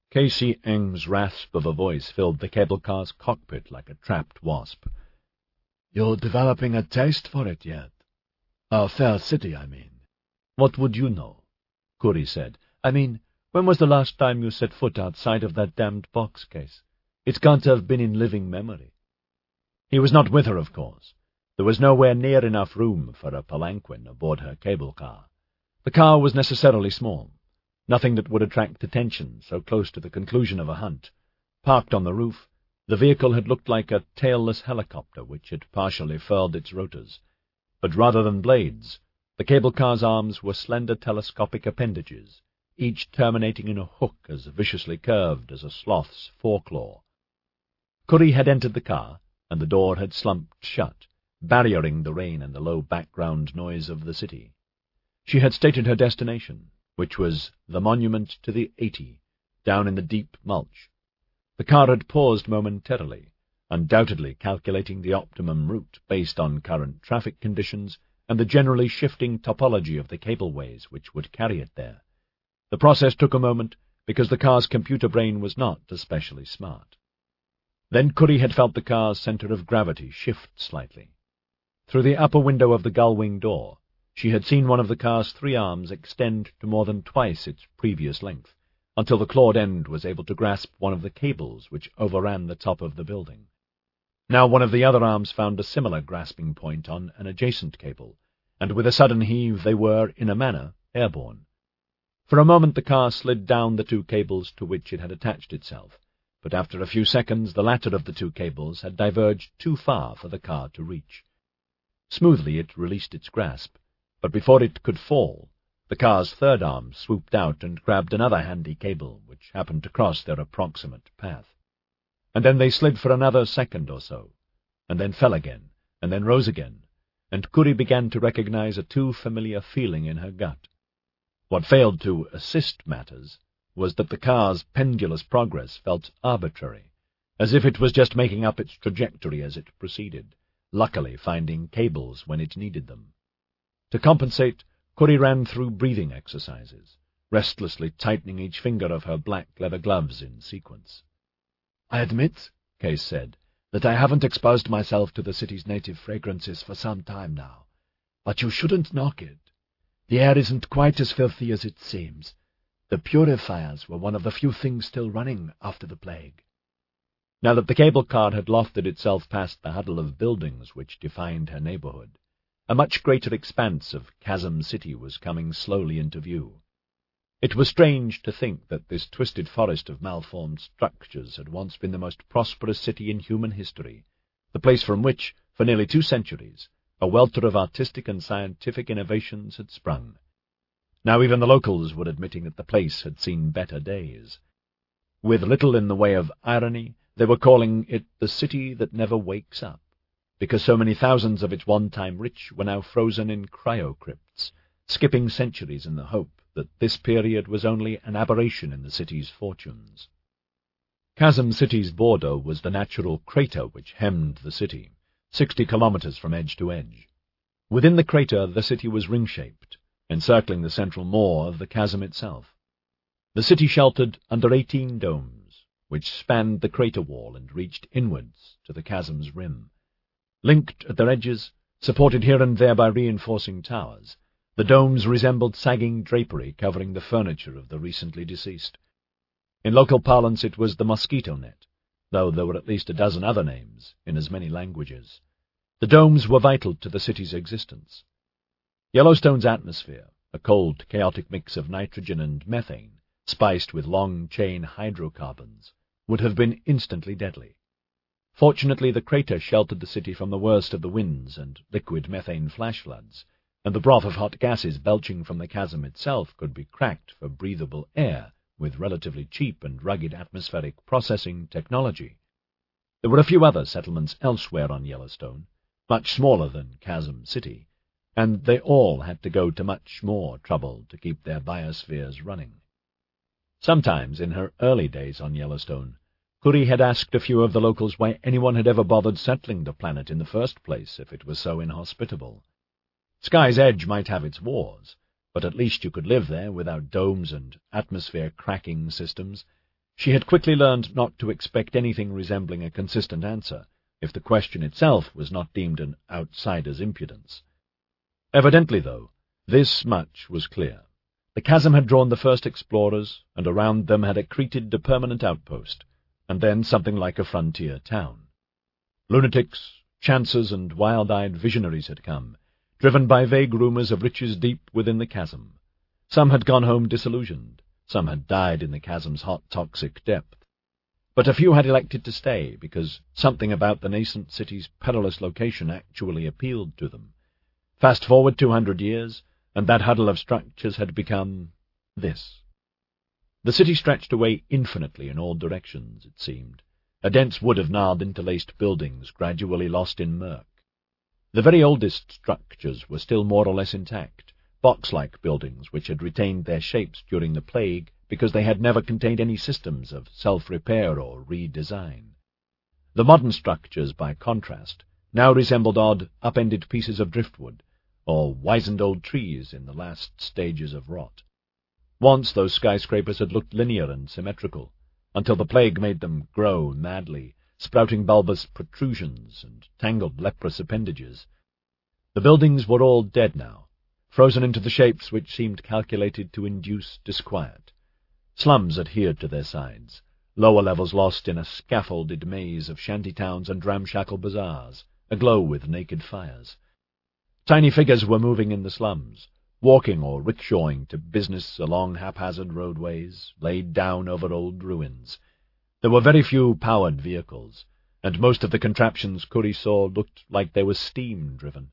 Casey Eng's rasp of a voice filled the cable car's cockpit like a trapped wasp. "You're developing a taste for it yet? Fair City, I mean." "What would you know?" Curry said. "I mean, when was the last time you set foot outside of that damned box case? It can't have been in living memory." He was not with her, of course. There was nowhere near enough room for a palanquin aboard her cable car. The car was necessarily small. Nothing that would attract attention so close to the conclusion of a hunt. Parked on the roof, the vehicle had looked like a tailless helicopter which had partially furled its rotors. But rather than blades, the cable car's arms were slender telescopic appendages, each terminating in a hook as viciously curved as a sloth's foreclaw. Curry had entered the car, and the door had slumped shut, barriering the rain and the low background noise of the city. She had stated her destination, which was the Monument to the 80, down in the deep mulch. The car had paused momentarily, undoubtedly calculating the optimum route based on current traffic conditions and the generally shifting topology of the cableways which would carry it there. The process took a moment because the car's computer brain was not especially smart. Then Curry had felt the car's center of gravity shift slightly. Through the upper window of the gull-wing door, she had seen one of the car's three arms extend to more than twice its previous length, until the clawed end was able to grasp one of the cables which overran the top of the building. Now one of the other arms found a similar grasping point on an adjacent cable, and with a sudden heave they were, in a manner, airborne. For a moment the car slid down the two cables to which it had attached itself, but after a few seconds the latter of the two cables had diverged too far for the car to reach. Smoothly it released its grasp, but before it could fall, the car's third arm swooped out and grabbed another handy cable which happened to cross their approximate path. And then they slid for another second or so, and then fell again, and then rose again, and Curry began to recognize a too familiar feeling in her gut. What failed to assist matters was that the car's pendulous progress felt arbitrary, as if it was just making up its trajectory as it proceeded, luckily finding cables when it needed them. To compensate, Curry ran through breathing exercises, restlessly tightening each finger of her black leather gloves in sequence. "I admit," Case said, "that I haven't exposed myself to the city's native fragrances for some time now, but you shouldn't knock it. The air isn't quite as filthy as it seems. The purifiers were one of the few things still running after the plague." Now that the cable car had lofted itself past the huddle of buildings which defined her neighborhood, a much greater expanse of Chasm City was coming slowly into view. It was strange to think that this twisted forest of malformed structures had once been the most prosperous city in human history, the place from which, for nearly 2 centuries, a welter of artistic and scientific innovations had sprung. Now even the locals were admitting that the place had seen better days. With little in the way of irony, they were calling it the city that never wakes up, because so many thousands of its one-time rich were now frozen in cryocrypts, skipping centuries in the hope that this period was only an aberration in the city's fortunes. Chasm City's border was the natural crater which hemmed the city, 60 kilometers from edge to edge. Within the crater the city was ring-shaped, encircling the central maw of the chasm itself. The city sheltered under 18 domes, which spanned the crater wall and reached inwards to the chasm's rim. Linked at their edges, supported here and there by reinforcing towers, the domes resembled sagging drapery covering the furniture of the recently deceased. In local parlance it was the mosquito net, though there were at least a dozen other names in as many languages. The domes were vital to the city's existence. Yellowstone's atmosphere, a cold, chaotic mix of nitrogen and methane, spiced with long-chain hydrocarbons, would have been instantly deadly. Fortunately, the crater sheltered the city from the worst of the winds and liquid methane flash floods, and the broth of hot gases belching from the chasm itself could be cracked for breathable air with relatively cheap and rugged atmospheric processing technology. There were a few other settlements elsewhere on Yellowstone, much smaller than Chasm City, and they all had to go to much more trouble to keep their biospheres running. Sometimes, in her early days on Yellowstone, Curry had asked a few of the locals why anyone had ever bothered settling the planet in the first place if it was so inhospitable. Sky's Edge might have its wars, but at least you could live there without domes and atmosphere-cracking systems. She had quickly learned not to expect anything resembling a consistent answer, if the question itself was not deemed an outsider's impudence. Evidently, though, this much was clear. The chasm had drawn the first explorers, and around them had accreted a permanent outpost, and then something like a frontier town. Lunatics, chancers, and wild-eyed visionaries had come, driven by vague rumors of riches deep within the chasm. Some had gone home disillusioned, some had died in the chasm's hot, toxic depth. But a few had elected to stay, because something about the nascent city's perilous location actually appealed to them. Fast forward 200 years, and that huddle of structures had become this. The city stretched away infinitely in all directions, it seemed, a dense wood of gnarled interlaced buildings gradually lost in murk. The very oldest structures were still more or less intact, box-like buildings which had retained their shapes during the plague because they had never contained any systems of self-repair or redesign. The modern structures, by contrast, now resembled odd, upended pieces of driftwood, or wizened old trees in the last stages of rot. Once those skyscrapers had looked linear and symmetrical, until the plague made them grow madly, sprouting bulbous protrusions and tangled leprous appendages. The buildings were all dead now, frozen into the shapes which seemed calculated to induce disquiet. Slums adhered to their sides, lower levels lost in a scaffolded maze of shanty-towns and ramshackle bazaars, aglow with naked fires. Tiny figures were moving in the slums, walking or rickshawing to business along haphazard roadways, laid down over old ruins. There were very few powered vehicles, and most of the contraptions Curry saw looked like they were steam-driven.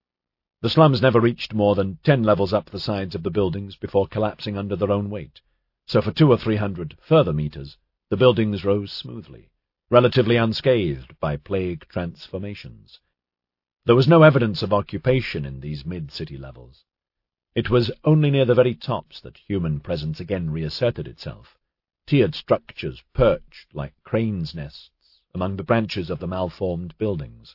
The slums never reached more than 10 levels up the sides of the buildings before collapsing under their own weight, so for 200 or 300 further meters the buildings rose smoothly, relatively unscathed by plague transformations. There was no evidence of occupation in these mid-city levels. It was only near the very tops that human presence again reasserted itself. Tiered structures perched like cranes' nests among the branches of the malformed buildings.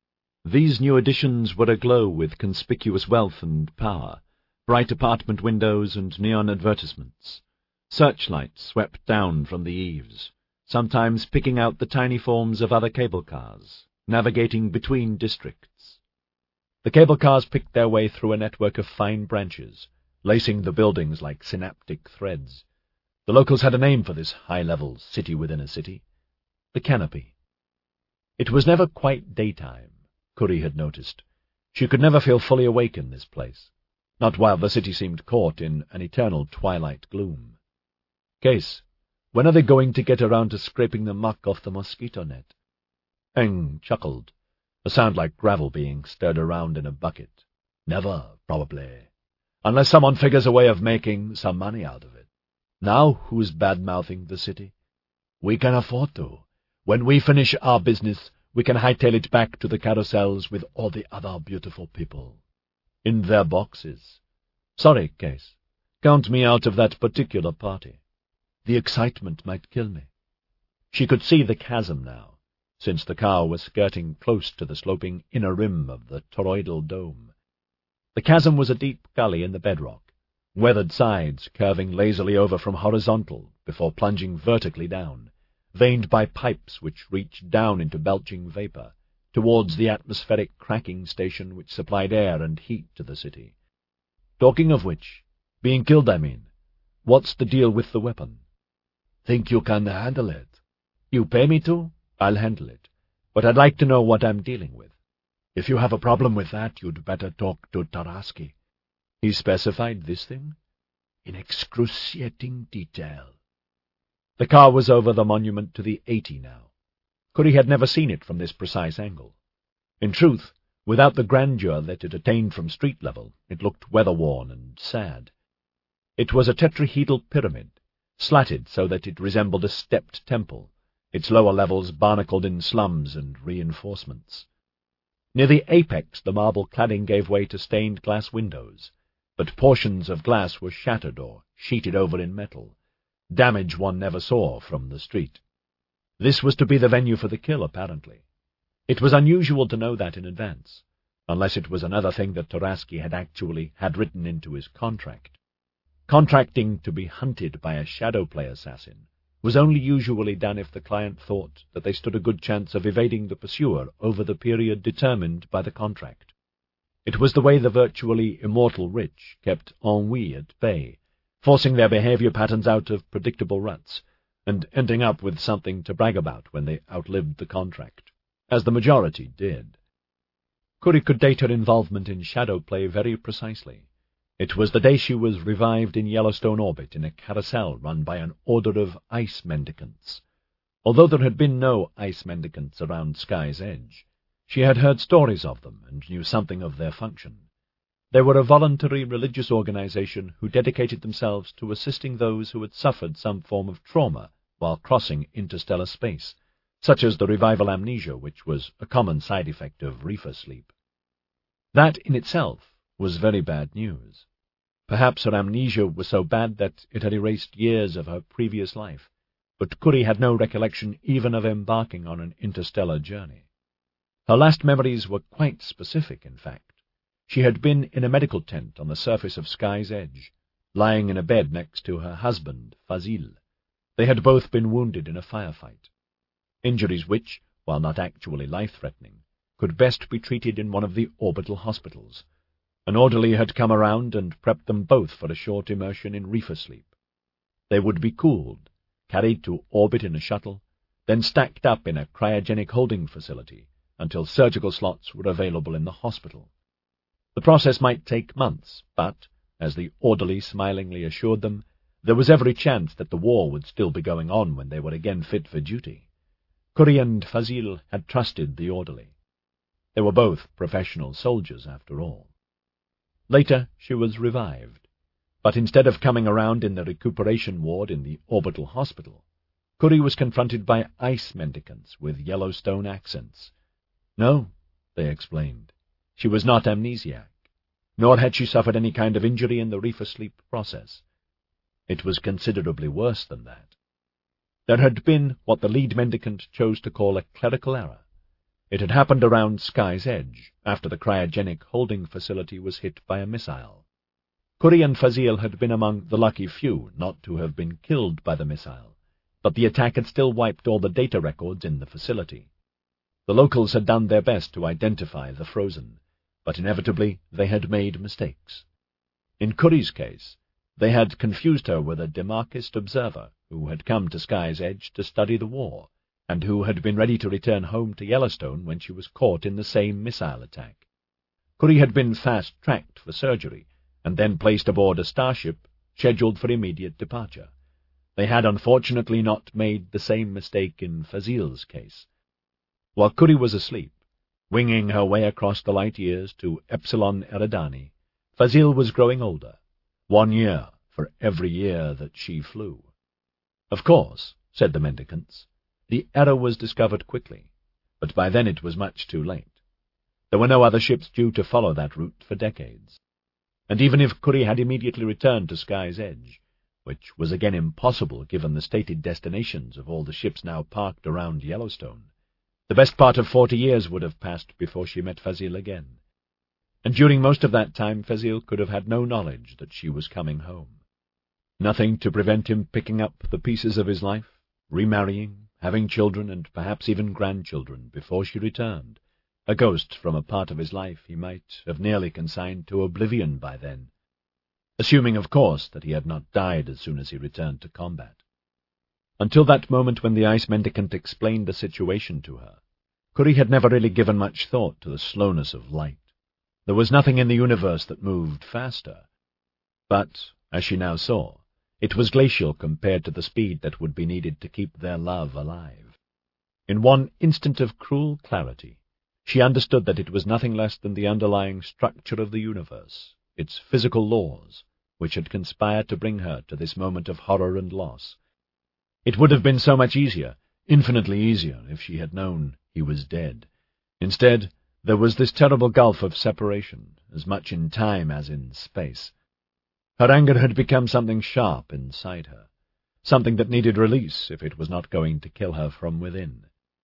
These new additions were aglow with conspicuous wealth and power, bright apartment windows and neon advertisements. Searchlights swept down from the eaves, sometimes picking out the tiny forms of other cable cars, navigating between districts. The cable cars picked their way through a network of fine branches, lacing the buildings like synaptic threads. The locals had a name for this high-level city within a city: the canopy. It was never quite daytime, Curry had noticed. She could never feel fully awake in this place, not while the city seemed caught in an eternal twilight gloom. Case, when are they going to get around to scraping the muck off the mosquito net? Eng chuckled, a sound like gravel being stirred around in a bucket. Never, probably, unless someone figures a way of making some money out of it. Now who's bad-mouthing the city? We can afford to. When we finish our business, we can hightail it back to the carousels with all the other beautiful people. In their boxes. Sorry, Case. Count me out of that particular party. The excitement might kill me. She could see the chasm now, since the car was skirting close to the sloping inner rim of the toroidal dome. The chasm was a deep gully in the bedrock, weathered sides curving lazily over from horizontal before plunging vertically down, veined by pipes which reached down into belching vapor, towards the atmospheric cracking station which supplied air and heat to the city. Talking of which, being killed, I mean, what's the deal with the weapon? Think you can handle it? You pay me to? I'll handle it, but I'd like to know what I'm dealing with. If you have a problem with that, you'd better talk to Tarasky. He specified this thing? In excruciating detail. The car was over the monument to the 80 now. Curry had never seen it from this precise angle. In truth, without the grandeur that it attained from street level, it looked weather-worn and sad. It was a tetrahedral pyramid, slatted so that it resembled a stepped temple, its lower levels barnacled in slums and reinforcements. Near the apex the marble cladding gave way to stained glass windows, but portions of glass were shattered or sheeted over in metal, damage one never saw from the street. This was to be the venue for the kill, apparently. It was unusual to know that in advance, unless it was another thing that Tarasky had actually had written into his contract. Contracting to be hunted by a shadow play assassin, was only usually done if the client thought that they stood a good chance of evading the pursuer over the period determined by the contract. It was the way the virtually immortal rich kept ennui at bay, forcing their behavior patterns out of predictable ruts, and ending up with something to brag about when they outlived the contract, as the majority did. Curie could date her involvement in shadow play very precisely. It was the day she was revived in Yellowstone orbit in a carousel run by an order of ice mendicants. Although there had been no ice mendicants around Sky's Edge, she had heard stories of them and knew something of their function. They were a voluntary religious organization who dedicated themselves to assisting those who had suffered some form of trauma while crossing interstellar space, such as the revival amnesia, which was a common side effect of reefer sleep. That in itself was very bad news. Perhaps her amnesia was so bad that it had erased years of her previous life, but Curie had no recollection even of embarking on an interstellar journey. Her last memories were quite specific, in fact. She had been in a medical tent on the surface of Sky's Edge, lying in a bed next to her husband, Fazil. They had both been wounded in a firefight, injuries which, while not actually life-threatening, could best be treated in one of the orbital hospitals. An orderly had come around and prepped them both for a short immersion in reefer sleep. They would be cooled, carried to orbit in a shuttle, then stacked up in a cryogenic holding facility until surgical slots were available in the hospital. The process might take months, but, as the orderly smilingly assured them, there was every chance that the war would still be going on when they were again fit for duty. Curie and Fazil had trusted the orderly. They were both professional soldiers, after all. Later, she was revived, but instead of coming around in the recuperation ward in the orbital hospital, Curie was confronted by ice mendicants with Yellowstone accents. No, they explained, she was not amnesiac, nor had she suffered any kind of injury in the reefer sleep process. It was considerably worse than that. There had been what the lead mendicant chose to call a clerical error. It had happened around Sky's Edge, after the cryogenic holding facility was hit by a missile. Curie and Fazil had been among the lucky few not to have been killed by the missile, but the attack had still wiped all the data records in the facility. The locals had done their best to identify the Frozen, but inevitably they had made mistakes. In Curie's case, they had confused her with a demarchist observer who had come to Sky's Edge to study the war, and who had been ready to return home to Yellowstone when she was caught in the same missile attack. Curie had been fast-tracked for surgery, and then placed aboard a starship scheduled for immediate departure. They had unfortunately not made the same mistake in Fazil's case. While Curie was asleep, winging her way across the light years to Epsilon Eridani, Fazil was growing older, 1 year for every year that she flew. Of course, said the mendicants, the error was discovered quickly, but by then it was much too late. There were no other ships due to follow that route for decades. And even if Curie had immediately returned to Sky's Edge, which was again impossible given the stated destinations of all the ships now parked around Yellowstone, the best part of 40 years would have passed before she met Fazil again. And during most of that time Fazil could have had no knowledge that she was coming home. Nothing to prevent him picking up the pieces of his life, remarrying, having children and perhaps even grandchildren before she returned, a ghost from a part of his life he might have nearly consigned to oblivion by then, assuming, of course, that he had not died as soon as he returned to combat. Until that moment when the ice mendicant explained the situation to her, Curie had never really given much thought to the slowness of light. There was nothing in the universe that moved faster. But, as she now saw, it was glacial compared to the speed that would be needed to keep their love alive. In one instant of cruel clarity, she understood that it was nothing less than the underlying structure of the universe, its physical laws, which had conspired to bring her to this moment of horror and loss. It would have been so much easier, infinitely easier, if she had known he was dead. Instead, there was this terrible gulf of separation, as much in time as in space. Her anger had become something sharp inside her, something that needed release if it was not going to kill her from within.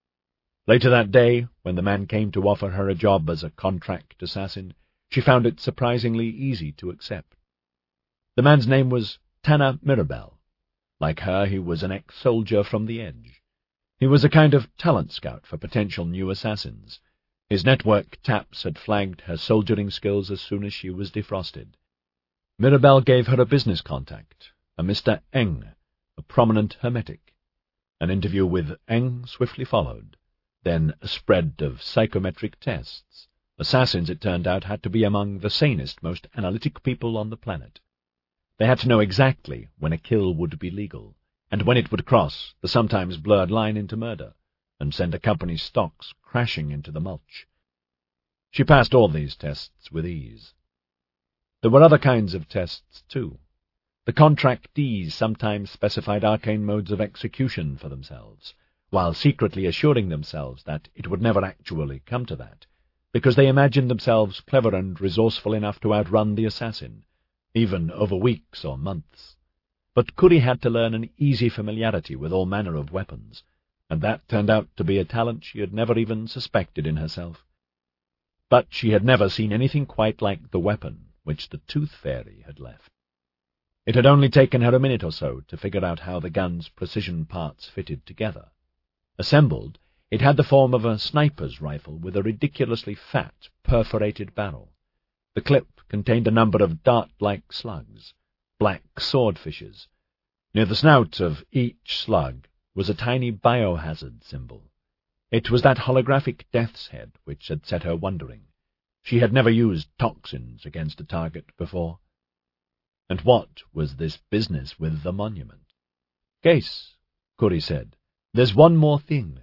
Later that day, when the man came to offer her a job as a contract assassin, she found it surprisingly easy to accept. The man's name was Tanner Mirabel. Like her, he was an ex-soldier from the edge. He was a kind of talent scout for potential new assassins. His network taps had flagged her soldiering skills as soon as she was defrosted. Mirabelle gave her a business contact, a Mr. Eng, a prominent hermetic. An interview with Eng swiftly followed, then a spread of psychometric tests. Assassins, it turned out, had to be among the sanest, most analytic people on the planet. They had to know exactly when a kill would be legal, and when it would cross the sometimes blurred line into murder, and send a company's stocks crashing into the mulch. She passed all these tests with ease. There were other kinds of tests, too. The contractees sometimes specified arcane modes of execution for themselves, while secretly assuring themselves that it would never actually come to that, because they imagined themselves clever and resourceful enough to outrun the assassin, even over weeks or months. But Curie had to learn an easy familiarity with all manner of weapons, and that turned out to be a talent she had never even suspected in herself. But she had never seen anything quite like the weapon which the Tooth Fairy had left. It had only taken her a minute or so to figure out how the gun's precision parts fitted together. Assembled, it had the form of a sniper's rifle with a ridiculously fat, perforated barrel. The clip contained a number of dart-like slugs, black swordfishes. Near the snout of each slug was a tiny biohazard symbol. It was that holographic death's head which had set her wondering. She had never used toxins against a target before. And what was this business with the monument? "Case," Curie said, "there's one more thing."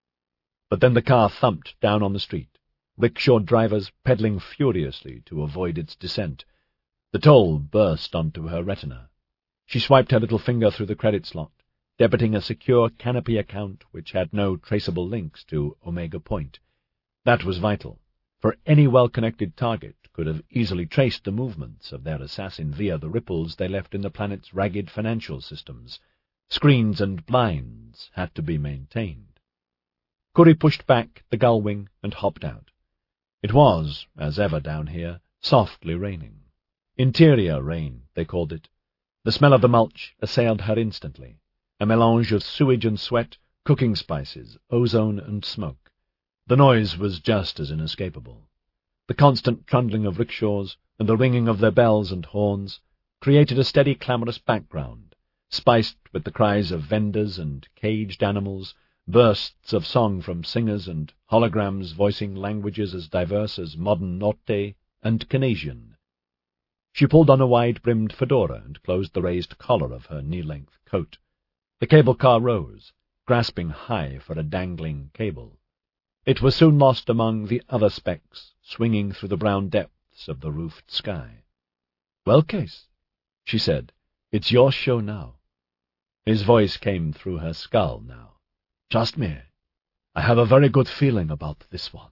But then the car thumped down on the street, rickshaw drivers pedaling furiously to avoid its descent. The toll burst onto her retina. She swiped her little finger through the credit slot, debiting a secure Canopy account which had no traceable links to Omega Point. That was vital, for any well-connected target could have easily traced the movements of their assassin via the ripples they left in the planet's ragged financial systems. Screens and blinds had to be maintained. Curie pushed back the gull wing and hopped out. It was, as ever down here, softly raining. Interior rain, they called it. The smell of the mulch assailed her instantly, a melange of sewage and sweat, cooking spices, ozone and smoke. The noise was just as inescapable. The constant trundling of rickshaws and the ringing of their bells and horns created a steady clamorous background, spiced with the cries of vendors and caged animals, bursts of song from singers and holograms voicing languages as diverse as modern Norte and Canadian. She pulled on a wide-brimmed fedora and closed the raised collar of her knee-length coat. The cable car rose, grasping high for a dangling cable. It was soon lost among the other specks, swinging through the brown depths of the roofed sky. "Well, Case," she said, "it's your show now." His voice came through her skull now. "Trust me, I have a very good feeling about this one."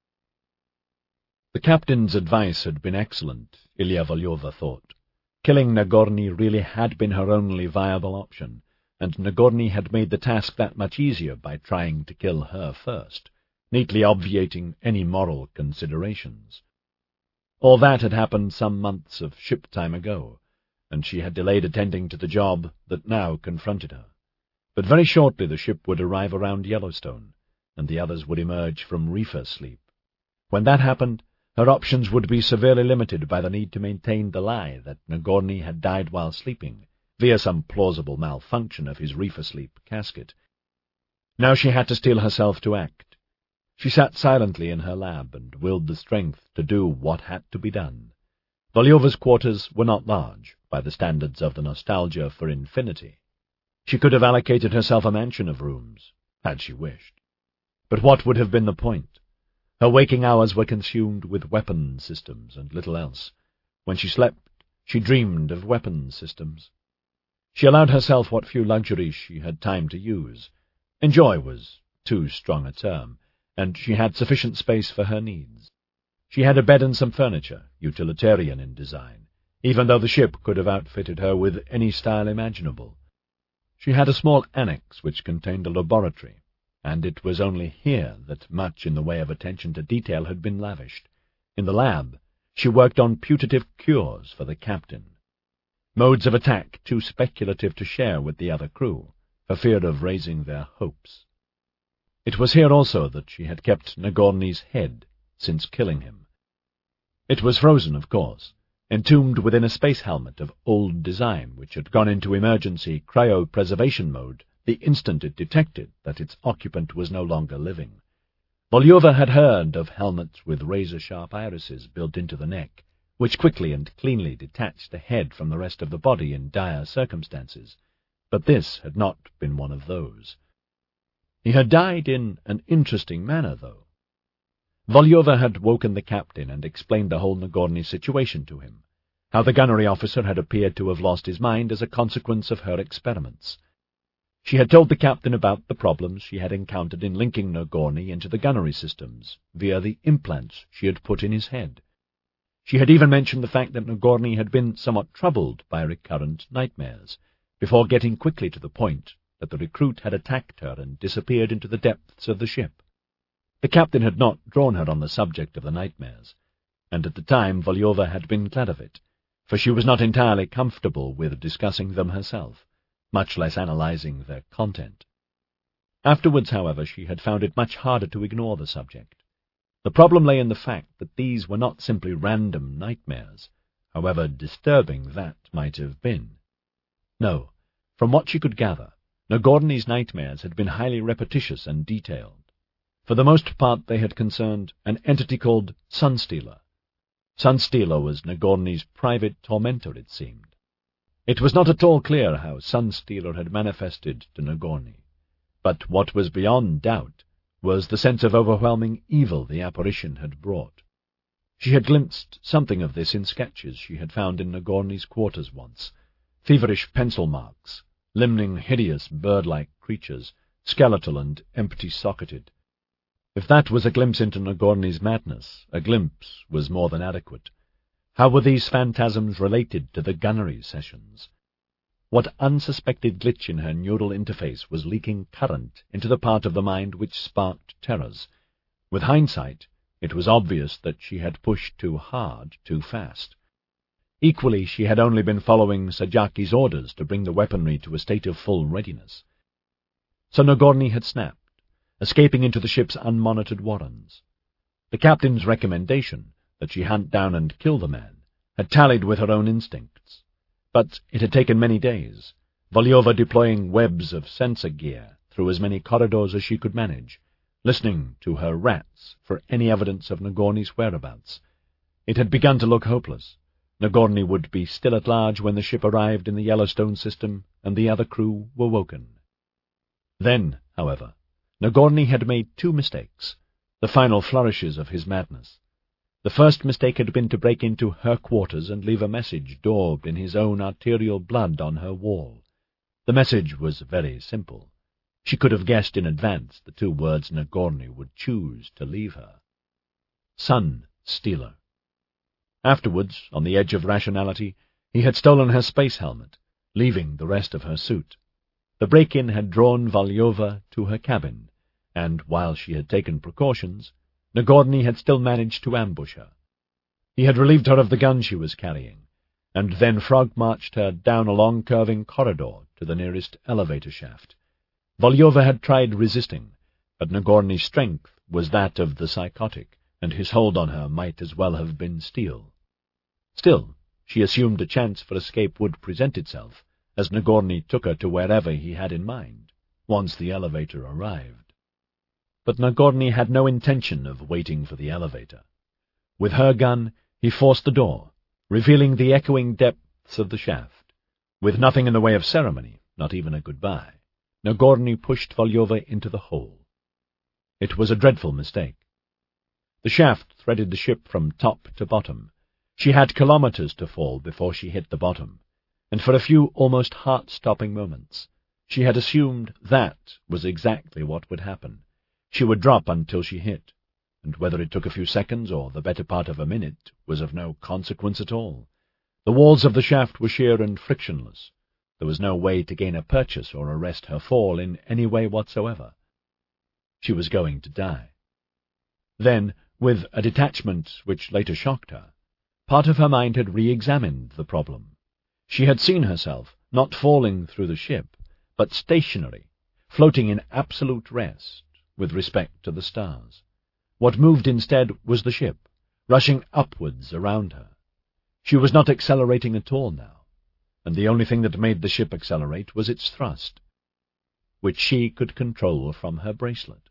The captain's advice had been excellent, Ilya Volyova thought. Killing Nagorny really had been her only viable option, and Nagorny had made the task that much easier by trying to kill her first, neatly obviating any moral considerations. All that had happened some months of ship time ago, and she had delayed attending to the job that now confronted her. But very shortly the ship would arrive around Yellowstone, and the others would emerge from reefer sleep. When that happened, her options would be severely limited by the need to maintain the lie that Nagorny had died while sleeping, via some plausible malfunction of his reefer sleep casket. Now she had to steel herself to act. She sat silently in her lab and willed the strength to do what had to be done. Volyova's quarters were not large, by the standards of the nostalgia for infinity. She could have allocated herself a mansion of rooms, had she wished. But what would have been the point? Her waking hours were consumed with weapon systems and little else. When she slept, she dreamed of weapon systems. She allowed herself what few luxuries she had time to use. Enjoy was too strong a term, and she had sufficient space for her needs. She had a bed and some furniture, utilitarian in design, even though the ship could have outfitted her with any style imaginable. She had a small annex which contained a laboratory, and it was only here that much in the way of attention to detail had been lavished. In the lab, she worked on putative cures for the captain. modes of attack too speculative to share with the other crew, for fear of raising their hopes. It was here also that she had kept Nagorny's head since killing him. It was frozen, of course, entombed within a space helmet of old design which had gone into emergency cryopreservation mode the instant it detected that its occupant was no longer living. Volyova had heard of helmets with razor-sharp irises built into the neck, which quickly and cleanly detached the head from the rest of the body in dire circumstances, but this had not been one of those. He had died in an interesting manner, though. Volyova had woken the captain and explained the whole Nagorny situation to him, how the gunnery officer had appeared to have lost his mind as a consequence of her experiments. She had told the captain about the problems she had encountered in linking Nagorny into the gunnery systems via the implants she had put in his head. She had even mentioned the fact that Nagorny had been somewhat troubled by recurrent nightmares, before getting quickly to the point that the recruit had attacked her and disappeared into the depths of the ship. The captain had not drawn her on the subject of the nightmares, and at the time Volyova had been glad of it, for she was not entirely comfortable with discussing them herself, much less analyzing their content. Afterwards, however, she had found it much harder to ignore the subject. The problem lay in the fact that these were not simply random nightmares, however disturbing that might have been. No, from what she could gather, Nagorny's nightmares had been highly repetitious and detailed. For the most part they had concerned an entity called Sunstealer. Sunstealer was Nagorny's private tormentor, it seemed. It was not at all clear how Sunstealer had manifested to Nagorny, but what was beyond doubt was the sense of overwhelming evil the apparition had brought. She had glimpsed something of this in sketches she had found in Nagorny's quarters once, feverish pencil marks, limning hideous bird-like creatures, skeletal and empty-socketed. If that was a glimpse into Nagorny's madness, a glimpse was more than adequate. How were these phantasms related to the gunnery sessions? What unsuspected glitch in her neural interface was leaking current into the part of the mind which sparked terrors? With hindsight, it was obvious that she had pushed too hard, too fast. Equally, she had only been following Sajaki's orders to bring the weaponry to a state of full readiness. So Nagorny had snapped, escaping into the ship's unmonitored warrens. The captain's recommendation that she hunt down and kill the man had tallied with her own instincts. But it had taken many days, Volyova deploying webs of sensor gear through as many corridors as she could manage, listening to her rats for any evidence of Nagorny's whereabouts. It had begun to look hopeless. Nagorny would be still at large when the ship arrived in the Yellowstone system and the other crew were woken. Then, however, Nagorny had made two mistakes, the final flourishes of his madness. The first mistake had been to break into her quarters and leave a message daubed in his own arterial blood on her wall. The message was very simple. She could have guessed in advance the two words Nagorny would choose to leave her. Sunstealer. Afterwards, on the edge of rationality, he had stolen her space helmet, leaving the rest of her suit. The break-in had drawn Volyova to her cabin, and while she had taken precautions, Nagorny had still managed to ambush her. He had relieved her of the gun she was carrying, and then frog-marched her down a long curving corridor to the nearest elevator shaft. Volyova had tried resisting, but Nagorny's strength was that of the psychotic, and his hold on her might as well have been steel. Still, she assumed a chance for escape would present itself, as Nagorny took her to wherever he had in mind, once the elevator arrived. But Nagorny had no intention of waiting for the elevator. With her gun, he forced the door, revealing the echoing depths of the shaft. With nothing in the way of ceremony, not even a goodbye, Nagorny pushed Volyova into the hole. It was a dreadful mistake. The shaft threaded the ship from top to bottom. She had kilometers to fall before she hit the bottom, and for a few almost heart-stopping moments, she had assumed that was exactly what would happen. She would drop until she hit, and whether it took a few seconds or the better part of a minute was of no consequence at all. The walls of the shaft were sheer and frictionless. There was no way to gain a purchase or arrest her fall in any way whatsoever. She was going to die. Then, with a detachment which later shocked her, part of her mind had re-examined the problem. She had seen herself, not falling through the ship, but stationary, floating in absolute rest with respect to the stars. What moved instead was the ship, rushing upwards around her. She was not accelerating at all now, and the only thing that made the ship accelerate was its thrust, which she could control from her bracelet.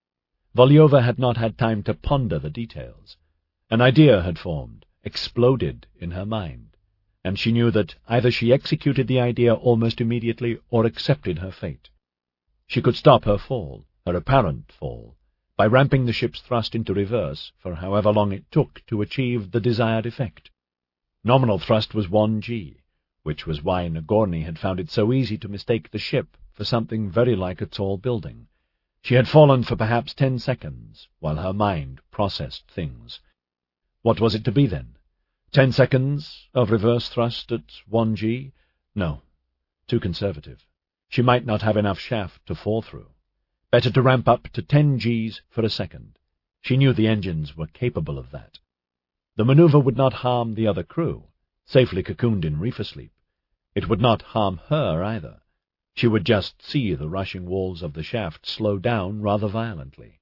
Volyova had not had time to ponder the details. An idea had formed, exploded in her mind, and she knew that either she executed the idea almost immediately or accepted her fate. She could stop her fall, her apparent fall, by ramping the ship's thrust into reverse for however long it took to achieve the desired effect. Nominal thrust was 1g, which was why Nagorny had found it so easy to mistake the ship for something very like a tall building. She had fallen for perhaps 10 seconds, while her mind processed things. What was it to be, then? 10 seconds of reverse thrust at 1g? No, too conservative. She might not have enough shaft to fall through. Better to ramp up to 10 Gs for a second. She knew the engines were capable of that. The maneuver would not harm the other crew, safely cocooned in reefer sleep. It would not harm her either. She would just see the rushing walls of the shaft slow down rather violently.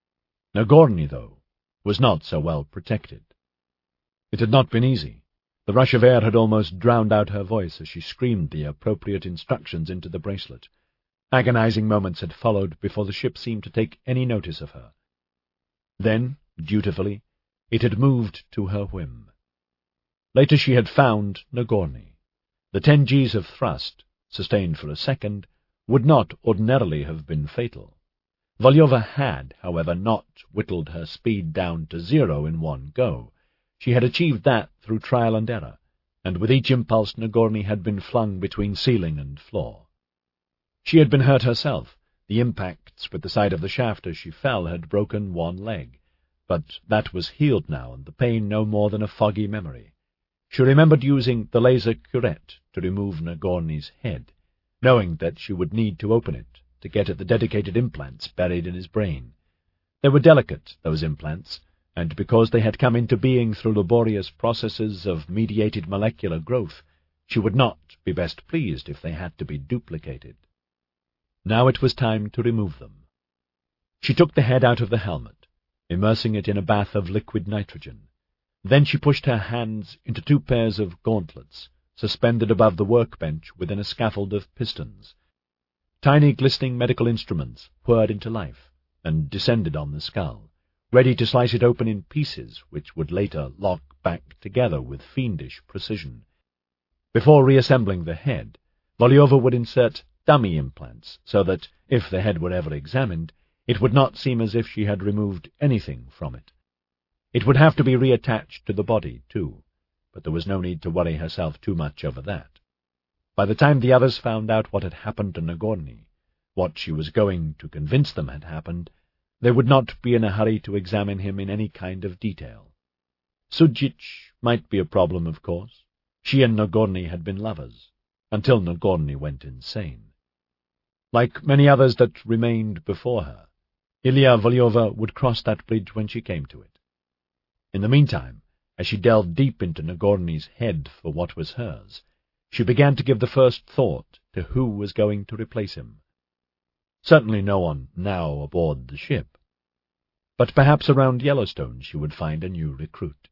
Nagorny, though, was not so well protected. It had not been easy. The rush of air had almost drowned out her voice as she screamed the appropriate instructions into the bracelet. Agonizing moments had followed before the ship seemed to take any notice of her. Then, dutifully, it had moved to her whim. Later she had found Nagorny. The 10 Gs of thrust, sustained for a second, would not ordinarily have been fatal. Volyova had, however, not whittled her speed down to 0 in one go. She had achieved that through trial and error, and with each impulse Nagorny had been flung between ceiling and floor. She had been hurt herself. The impacts with the side of the shaft as she fell had broken one leg, but that was healed now, and the pain no more than a foggy memory. She remembered using the laser curette to remove Nagorny's head, knowing that she would need to open it to get at the dedicated implants buried in his brain. They were delicate, those implants, and because they had come into being through laborious processes of mediated molecular growth, she would not be best pleased if they had to be duplicated. Now it was time to remove them. She took the head out of the helmet, immersing it in a bath of liquid nitrogen. Then she pushed her hands into 2 pairs of gauntlets, suspended above the workbench within a scaffold of pistons. Tiny glistening medical instruments whirred into life and descended on the skull, ready to slice it open in pieces which would later lock back together with fiendish precision. Before reassembling the head, Volyova would insert dummy implants so that, if the head were ever examined, it would not seem as if she had removed anything from it. It would have to be reattached to the body, too, but there was no need to worry herself too much over that. By the time the others found out what had happened to Nagorny, what she was going to convince them had happened, they would not be in a hurry to examine him in any kind of detail. Sujic might be a problem, of course. She and Nagorny had been lovers, until Nagorny went insane. Like many others that remained before her, Ilya Volyova would cross that bridge when she came to it. In the meantime, as she delved deep into Nagorny's head for what was hers, she began to give the first thought to who was going to replace him. Certainly no one now aboard the ship, but perhaps around Yellowstone she would find a new recruit.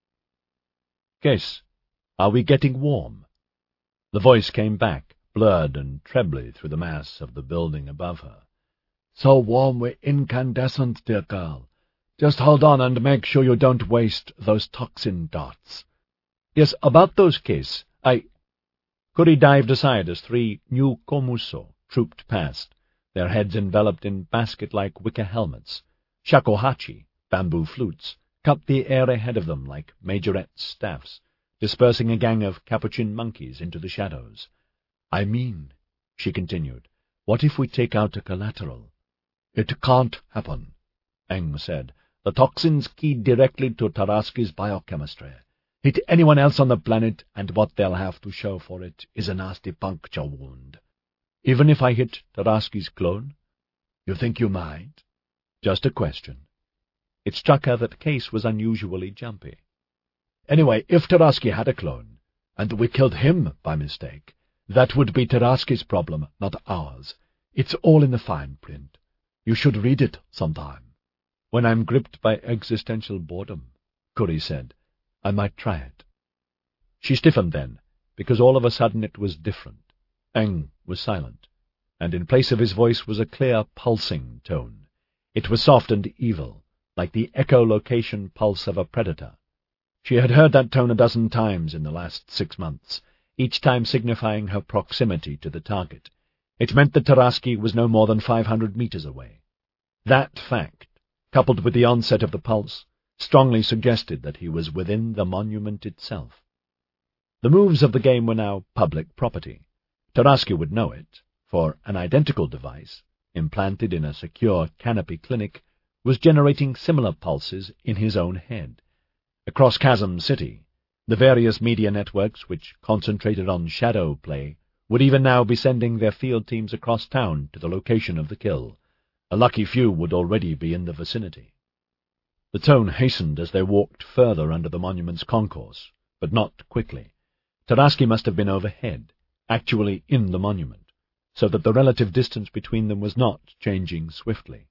"Case, are we getting warm?" The voice came back, blurred and trebly through the mass of the building above her. "So warm we're incandescent, dear girl. Just hold on and make sure you don't waste those toxin darts." "Yes, about those, Case, Kuri dived aside as 3 new Komuso trooped past, their heads enveloped in basket-like wicker helmets. Shakuhachi, bamboo flutes, cut the air ahead of them like majorettes' staffs, dispersing a gang of capuchin monkeys into the shadows. "I mean," she continued, "what if we take out a collateral?" "It can't happen," Eng said. "The toxins keyed directly to Tarasky's biochemistry. Hit anyone else on the planet, and what they'll have to show for it is a nasty puncture wound." "Even if I hit Tarasky's clone?" "You think you might?" "Just a question." It struck her that Case was unusually jumpy. "Anyway, if Tarasky had a clone, And we killed him by mistake. That would be Tarasky's problem, not ours. It's all in the fine print. You should read it sometime." "When I'm gripped by existential boredom," Kuri said, "I might try it." She stiffened then, because all of a sudden it was different. Aang was silent, and in place of his voice was a clear, pulsing tone. It was soft and evil, like the echolocation pulse of a predator. She had heard that tone a dozen times in the last 6 months, each time signifying her proximity to the target. It meant that Tarasky was no more than 500 meters away. That fact, coupled with the onset of the pulse, strongly suggested that he was within the monument itself. The moves of the game were now public property. Tarasky would know it, for an identical device, implanted in a secure canopy clinic, was generating similar pulses in his own head. Across Chasm City, the various media networks which concentrated on shadow play would even now be sending their field teams across town to the location of the kill. A lucky few would already be in the vicinity. The tone hastened as they walked further under the monument's concourse, but not quickly. Tarasky must have been overhead, actually in the monument, so that the relative distance between them was not changing swiftly.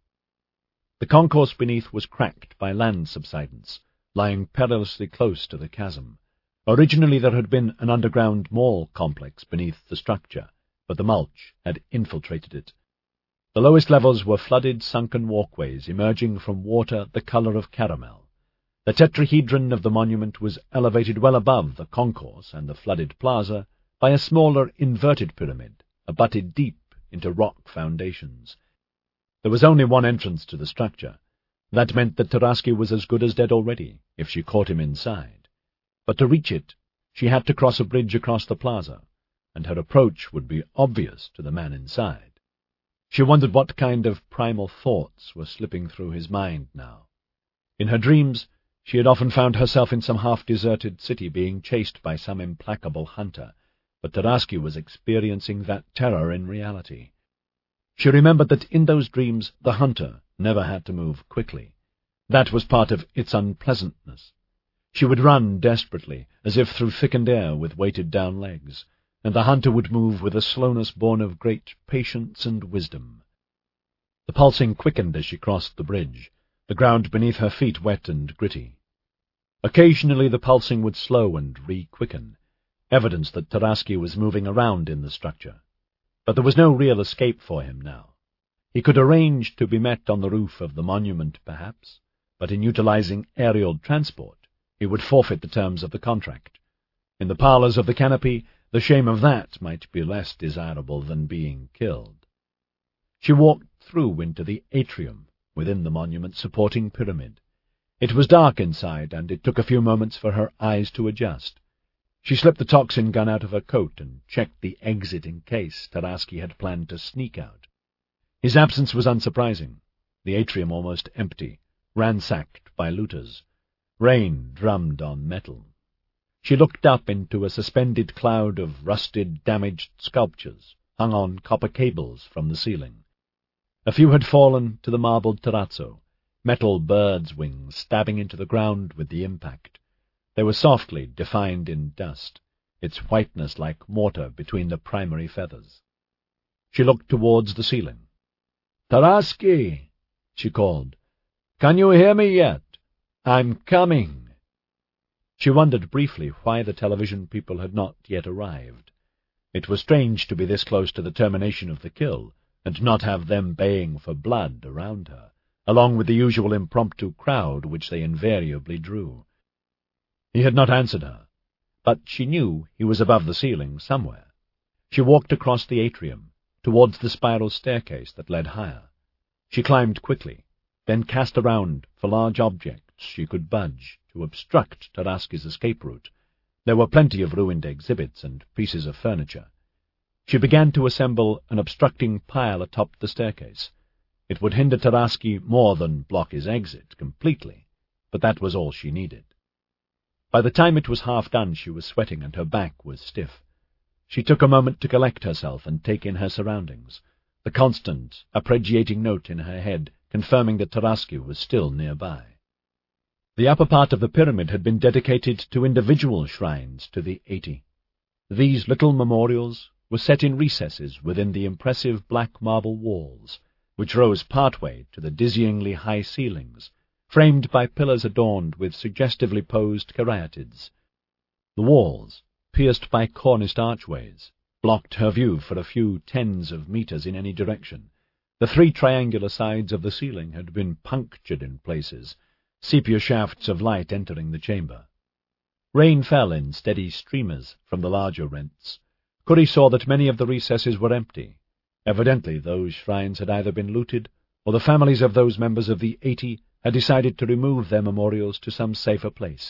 The concourse beneath was cracked by land subsidence, lying perilously close to the chasm. Originally there had been an underground mall complex beneath the structure, but the mulch had infiltrated it. The lowest levels were flooded, sunken walkways emerging from water the color of caramel. The tetrahedron of the monument was elevated well above the concourse and the flooded plaza by a smaller inverted pyramid, abutted deep into rock foundations. There was only one entrance to the structure. That meant that Tarasky was as good as dead already, if she caught him inside. But to reach it, she had to cross a bridge across the plaza, and her approach would be obvious to the man inside. She wondered what kind of primal thoughts were slipping through his mind now. In her dreams, she had often found herself in some half-deserted city being chased by some implacable hunter, but Tarasky was experiencing that terror in reality. She remembered that in those dreams the hunter never had to move quickly. That was part of its unpleasantness. She would run desperately, as if through thickened air with weighted-down legs, and the hunter would move with a slowness born of great patience and wisdom. The pulsing quickened as she crossed the bridge, the ground beneath her feet wet and gritty. Occasionally the pulsing would slow and re-quicken, evidence that Tarasky was moving around in the structure. But there was no real escape for him now. He could arrange to be met on the roof of the monument, perhaps, but in utilizing aerial transport, he would forfeit the terms of the contract. In the parlors of the canopy, the shame of that might be less desirable than being killed. She walked through into the atrium within the monument's supporting pyramid. It was dark inside, and it took a few moments for her eyes to adjust. She slipped the toxin gun out of her coat and checked the exit in case Tarasky had planned to sneak out. His absence was unsurprising, the atrium almost empty, ransacked by looters. Rain drummed on metal. She looked up into a suspended cloud of rusted, damaged sculptures hung on copper cables from the ceiling. A few had fallen to the marbled terrazzo, metal birds' wings stabbing into the ground with the impact. They were softly defined in dust, its whiteness like mortar between the primary feathers. She looked towards the ceiling. "Tarasky," she called. "Can you hear me yet? I'm coming." She wondered briefly why the television people had not yet arrived. It was strange to be this close to the termination of the kill, and not have them baying for blood around her, along with the usual impromptu crowd which they invariably drew. He had not answered her, but she knew he was above the ceiling somewhere. She walked across the atrium, towards the spiral staircase that led higher. She climbed quickly, then cast around for large objects she could budge to obstruct Tarasky's escape route. There were plenty of ruined exhibits and pieces of furniture. She began to assemble an obstructing pile atop the staircase. It would hinder Tarasky more than block his exit completely, but that was all she needed. By the time it was half done, she was sweating and her back was stiff. She took a moment to collect herself and take in her surroundings, the constant, arpeggiating note in her head confirming that Tarasky was still nearby. The upper part of the pyramid had been dedicated to individual shrines to the 80. These little memorials were set in recesses within the impressive black marble walls, which rose partway to the dizzyingly high ceilings, framed by pillars adorned with suggestively posed caryatids. The walls, pierced by corniced archways, blocked her view for a few tens of meters in any direction. The three triangular sides of the ceiling had been punctured in places, sepia shafts of light entering the chamber. Rain fell in steady streamers from the larger rents. Curry saw that many of the recesses were empty. Evidently those shrines had either been looted, or the families of those members of the 80 had decided to remove their memorials to some safer place.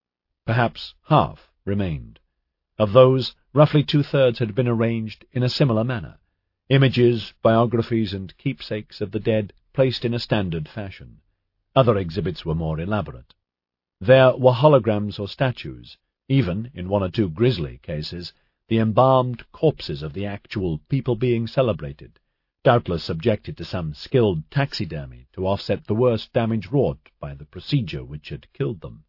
Perhaps half remained. Of those, roughly 2/3 had been arranged in a similar manner, images, biographies, and keepsakes of the dead placed in a standard fashion. Other exhibits were more elaborate. There were holograms or statues, even, in one or two grisly cases, the embalmed corpses of the actual people being celebrated, doubtless subjected to some skilled taxidermy to offset the worst damage wrought by the procedure which had killed them.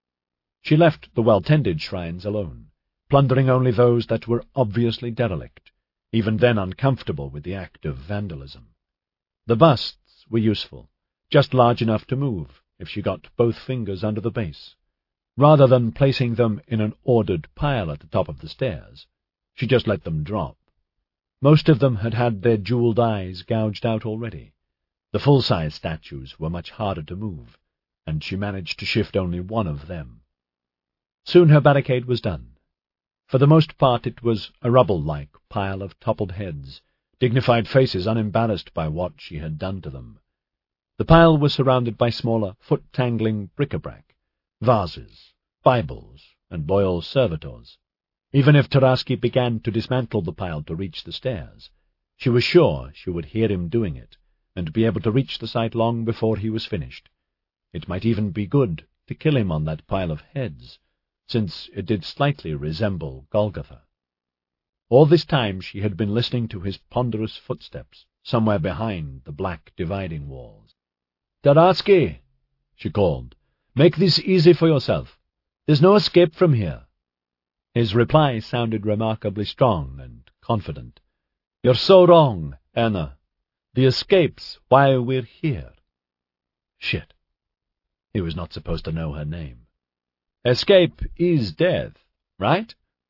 She left the well-tended shrines alone, plundering only those that were obviously derelict, even then uncomfortable with the act of vandalism. The busts were useful, just large enough to move if she got both fingers under the base. Rather than placing them in an ordered pile at the top of the stairs, she just let them drop. Most of them had had their jeweled eyes gouged out already. The full-size statues were much harder to move, and she managed to shift only one of them. Soon her barricade was done. For the most part it was a rubble-like pile of toppled heads, dignified faces unembarrassed by what she had done to them. The pile was surrounded by smaller, foot-tangling bric-a-brac, vases, Bibles, and loyal servitors. Even if Tarasky began to dismantle the pile to reach the stairs, she was sure she would hear him doing it, and be able to reach the site long before he was finished. It might even be good to kill him on that pile of heads, since it did slightly resemble Golgotha. All this time she had been listening to his ponderous footsteps, somewhere behind the black dividing walls. "Tarasky," she called, "make this easy for yourself. There's no escape from here." His reply sounded remarkably strong and confident. "You're so wrong, Anna. The escape's why we're here." Shit. He was not supposed to know her name. "Escape is death, right?"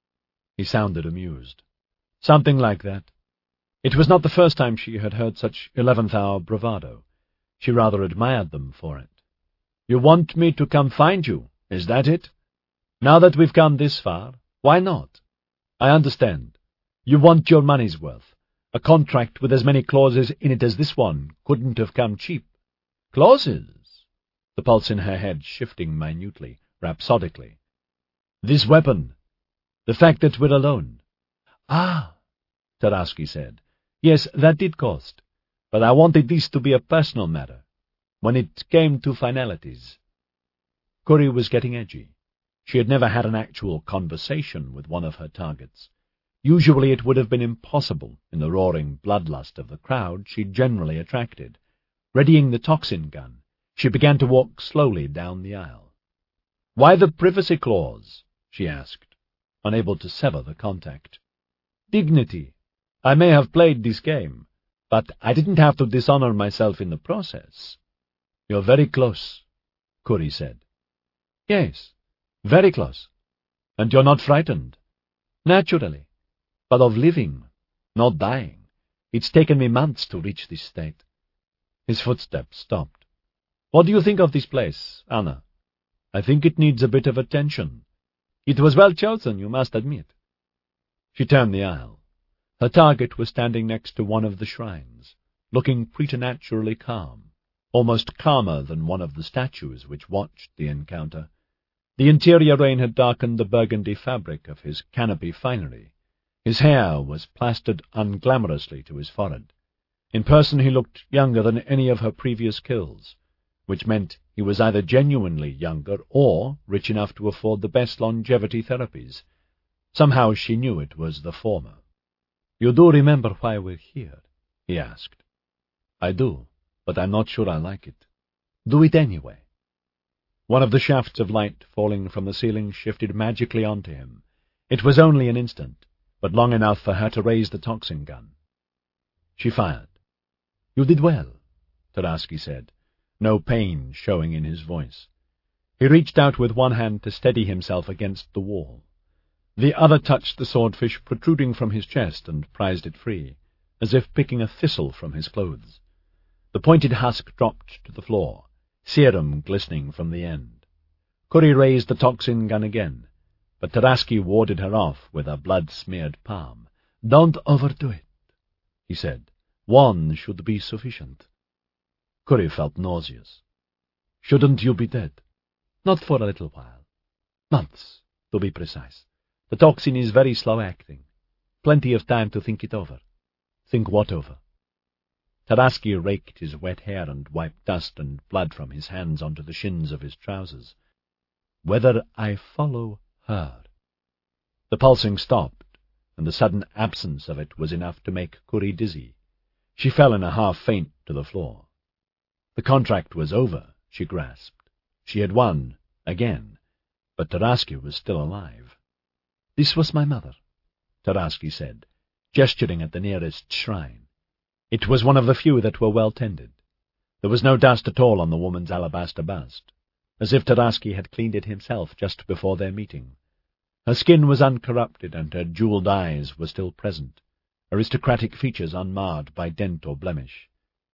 He sounded amused. "Something like that." It was not the first time she had heard such 11th-hour bravado. She rather admired them for it. "You want me to come find you, is that it? Now that we've come this far, why not? I understand. You want your money's worth. A contract with as many clauses in it as this one couldn't have come cheap." "Clauses?" The pulse in her head shifting minutely, rhapsodically. "This weapon. The fact that we're alone." "Ah," Tarasky said. "Yes, that did cost. But I wanted this to be a personal matter. When it came to finalities." Curry was getting edgy. She had never had an actual conversation with one of her targets. Usually it would have been impossible in the roaring bloodlust of the crowd she generally attracted. Readying the toxin gun, she began to walk slowly down the aisle. "Why the privacy clause?" she asked, unable to sever the contact. "Dignity. I may have played this game, but I didn't have to dishonor myself in the process." "You're very close," Curry said. "Yes, very close. And you're not frightened?" "Naturally. But of living, not dying. It's taken me months to reach this state." His footsteps stopped. "What do you think of this place, Anna?" "I think it needs a bit of attention." "It was well chosen, you must admit." She turned the aisle. Her target was standing next to one of the shrines, looking preternaturally calm, almost calmer than one of the statues which watched the encounter. The interior rain had darkened the burgundy fabric of his canopy finery. His hair was plastered unglamorously to his forehead. In person he looked younger than any of her previous kills, which meant he was either genuinely younger or rich enough to afford the best longevity therapies. Somehow she knew it was the former. "You do remember why we're here?" he asked. "I do, but I'm not sure I like it." "Do it anyway." One of the shafts of light falling from the ceiling shifted magically onto him. It was only an instant, but long enough for her to raise the toxin gun. She fired. "You did well," Tarasky said, no pain showing in his voice. He reached out with one hand to steady himself against the wall. The other touched the swordfish protruding from his chest and prized it free, as if picking a thistle from his clothes. The pointed husk dropped to the floor, serum glistening from the end. Curry raised the toxin gun again, but Tarasky warded her off with a blood-smeared palm. "Don't overdo it," he said. "One should be sufficient." Curry felt nauseous. "Shouldn't you be dead?" "Not for a little while. Months, to be precise. The toxin is very slow-acting. Plenty of time to think it over." "Think what over?" Tarasky raked his wet hair and wiped dust and blood from his hands onto the shins of his trousers. "Whether I follow her." The pulsing stopped, and the sudden absence of it was enough to make Curry dizzy. She fell in a half-faint to the floor. The contract was over, she grasped. She had won, again, but Tarasky was still alive. "This was my mother," Tarasky said, gesturing at the nearest shrine. It was one of the few that were well tended. There was no dust at all on the woman's alabaster bust, as if Tarasky had cleaned it himself just before their meeting. Her skin was uncorrupted, and her jeweled eyes were still present, aristocratic features unmarred by dent or blemish.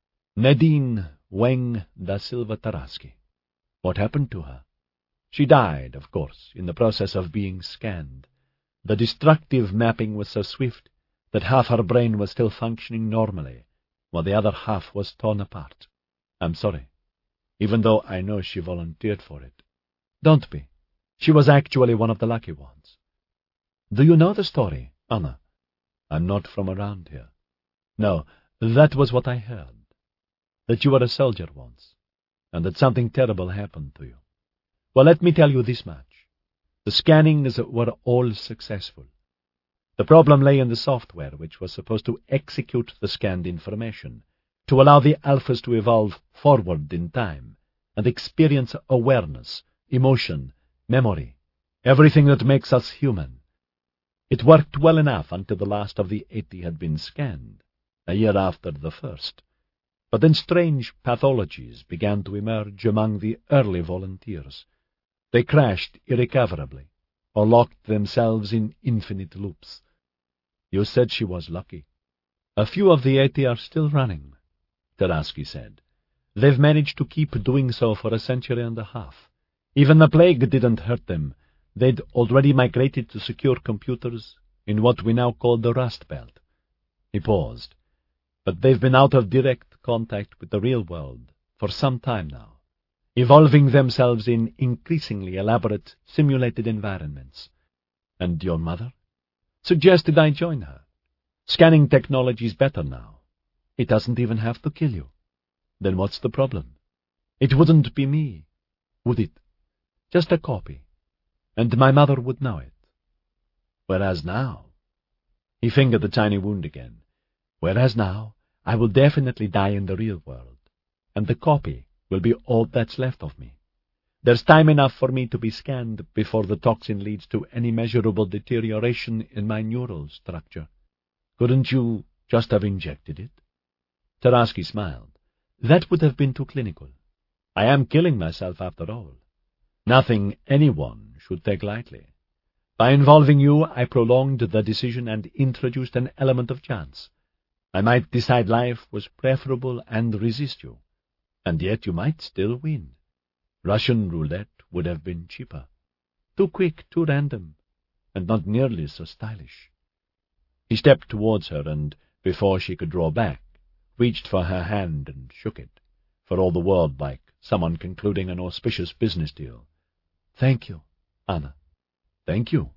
Nadine Weng da Silva Tarasky. What happened to her? She died, of course, in the process of being scanned. The destructive mapping was so swift that half her brain was still functioning normally, while the other half was torn apart. I'm sorry, even though I know she volunteered for it. Don't be. She was actually one of the lucky ones. Do you know the story, Anna? I'm not from around here. No, that was what I heard. That you were a soldier once, and that something terrible happened to you. Well, let me tell you this much. The scannings were all successful. The problem lay in the software, which was supposed to execute the scanned information, to allow the alphas to evolve forward in time and experience awareness, emotion, memory, everything that makes us human. It worked well enough until the last of the 80 had been scanned, a year after the first. But then strange pathologies began to emerge among the early volunteers. They crashed irrecoverably, or locked themselves in infinite loops. You said she was lucky. A few of the 80 are still running, Tarasky said. They've managed to keep doing so for a century and a half. Even the plague didn't hurt them. They'd already migrated to secure computers in what we now call the Rust Belt. He paused. But they've been out of direct contact with the real world for some time now, evolving themselves in increasingly elaborate, simulated environments. And your mother? Suggested I join her. Scanning technology's better now. It doesn't even have to kill you. Then what's the problem? It wouldn't be me, would it? Just a copy. And my mother would know it. Whereas now... He fingered the tiny wound again. Whereas now, I will definitely die in the real world, and the copy will be all that's left of me. There's time enough for me to be scanned before the toxin leads to any measurable deterioration in my neural structure. Couldn't you just have injected it? Tarasky smiled. That would have been too clinical. I am killing myself after all. Nothing anyone should take lightly. By involving you, I prolonged the decision and introduced an element of chance. I might decide life was preferable and resist you, and yet you might still win. Russian roulette would have been cheaper. Too quick, too random, and not nearly so stylish. He stepped towards her, and, before she could draw back, reached for her hand and shook it, for all the world like someone concluding an auspicious business deal. Thank you, Anna. Thank you.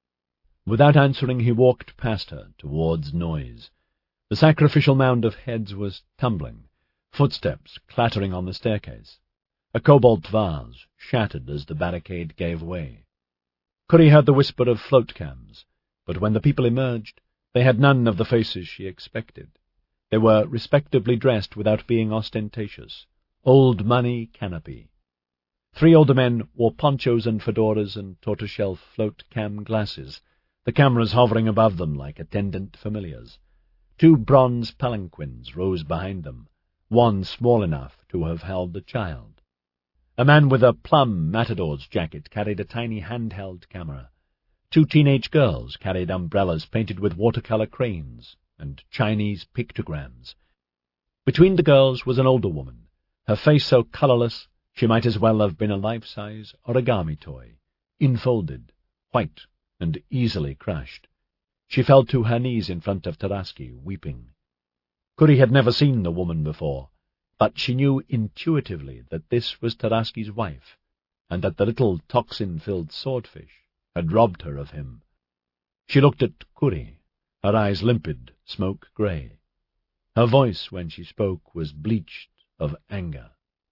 Without answering, he walked past her towards noise. The sacrificial mound of heads was tumbling, footsteps clattering on the staircase. A cobalt vase shattered as the barricade gave way. Curry heard the whisper of float cams, but when the people emerged, they had none of the faces she expected. They were respectably dressed without being ostentatious. Old money canopy. 3 older men wore ponchos and fedoras and tortoiseshell float-cam glasses. the cameras hovering above them like attendant familiars. 2 bronze palanquins rose behind them, one small enough to have held a child. A man with a plum matador's jacket carried a tiny handheld camera. 2 teenage girls carried umbrellas painted with watercolor cranes and Chinese pictograms. Between the girls was an older woman, her face so colorless she might as well have been a life-size origami toy, enfolded, white, and easily crushed. She fell to her knees in front of Tarasky, weeping. Kuri had never seen the woman before, but she knew intuitively that this was Tarasky's wife, and that the little toxin-filled swordfish had robbed her of him. She looked at Kuri, her eyes limpid, smoke-grey. Her voice, when she spoke, was bleached of anger.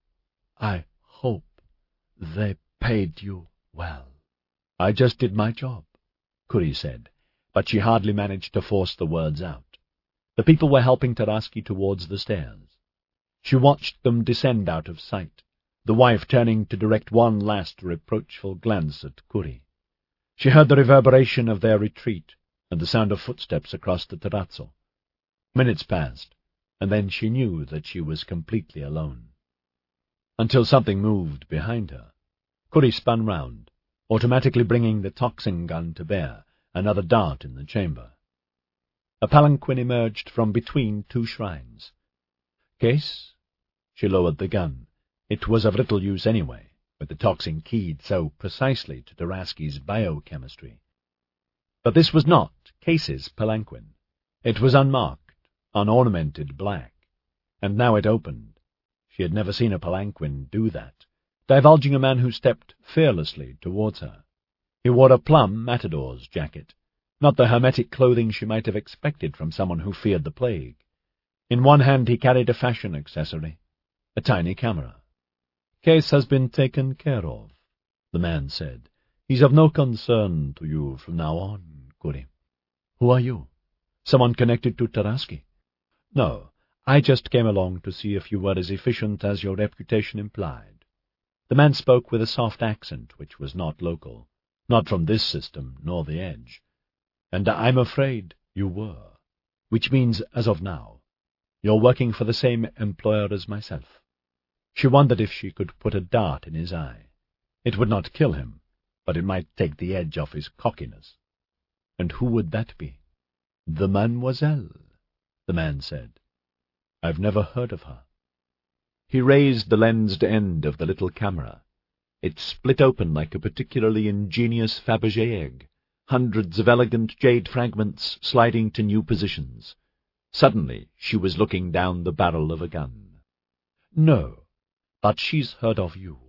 "I hope they paid you well." "I just did my job," Kuri said, but she hardly managed to force the words out. The people were helping Tarasky towards the stairs. She watched them descend out of sight, the wife turning to direct one last reproachful glance at Kuri. She heard the reverberation of their retreat and the sound of footsteps across the terrazzo. Minutes passed, and then she knew that she was completely alone. Until something moved behind her. Kuri spun round, automatically bringing the toxin gun to bear, another dart in the chamber. A palanquin emerged from between 2 shrines. "Case?" She lowered the gun. It was of little use anyway, with the toxin keyed so precisely to Tarasky's biochemistry. But this was not Case's palanquin. It was unmarked, unornamented black, and now it opened. She had never seen a palanquin do that, divulging a man who stepped fearlessly towards her. He wore a plum matador's jacket, not the hermetic clothing she might have expected from someone who feared the plague. In one hand he carried a fashion accessory, a tiny camera. "Case has been taken care of," the man said. "He's of no concern to you from now on, Kuri." "Who are you? Someone connected to Tarasky?" "No, I just came along to see if you were as efficient as your reputation implied." The man spoke with a soft accent which was not local, not from this system nor the Edge. "And I'm afraid you were, which means, as of now, you're working for the same employer as myself." She wondered if she could put a dart in his eye. It would not kill him, but it might take the edge off his cockiness. And who would that be? "The Mademoiselle," the man said. "I've never heard of her." He raised the lensed end of the little camera. It split open like a particularly ingenious Fabergé egg, hundreds of elegant jade fragments sliding to new positions. Suddenly she was looking down the barrel of a gun. "No, but she's heard of you."